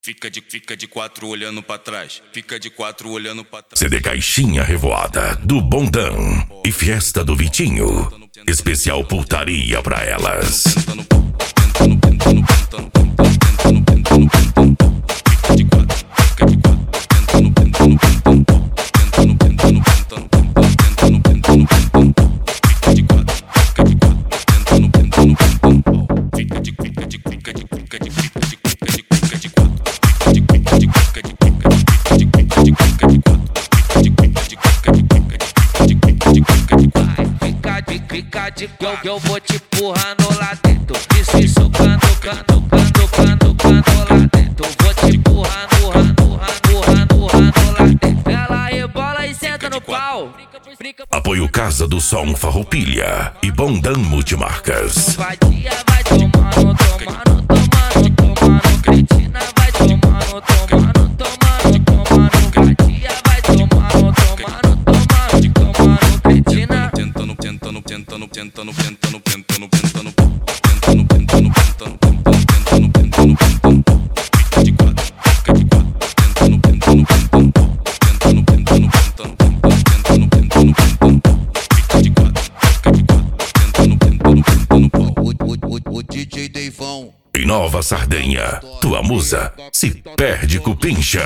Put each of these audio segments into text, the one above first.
Fica de quatro olhando pra trás. Fica de quatro olhando pra trás. CD Caixinha Revoada do Bondão e Fiesta do Vitinho. Especial putaria pra elas. Eu vou te empurrando lá dentro. Isso socando, cando lá dentro. Vou te empurrando lá dentro. Ela rebola e senta no pau. Apoio Casa do Som Farroupilha e Bondão Multimarcas. Vadia vai tomando, cretina vai tomando. Vadia vai tomando, cretina. O DJ Deivão Em Nova Sardenha, tua musa se perde com pincha.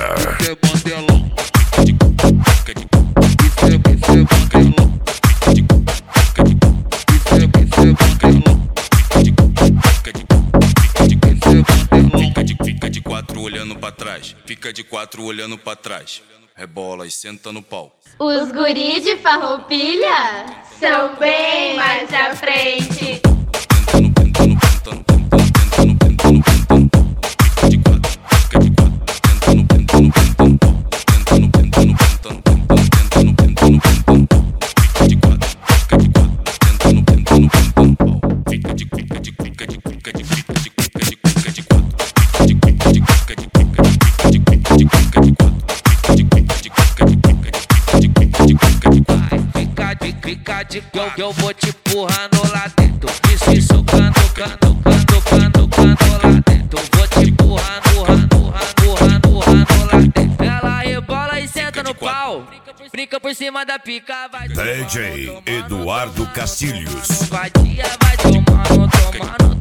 Fica de quatro olhando pra trás. Fica de quatro olhando pra trás. Rebola e senta no pau. Os guris de Farroupilha são bem mais à frente. Eu vou te empurrando lá dentro. Isso socando, cando lá dentro. Vou te empurrando lá dentro. Ela rebola e senta no pau. Brinca por cima da pica, vai DJ Eduardo Castilhos. Vadia vai tomando.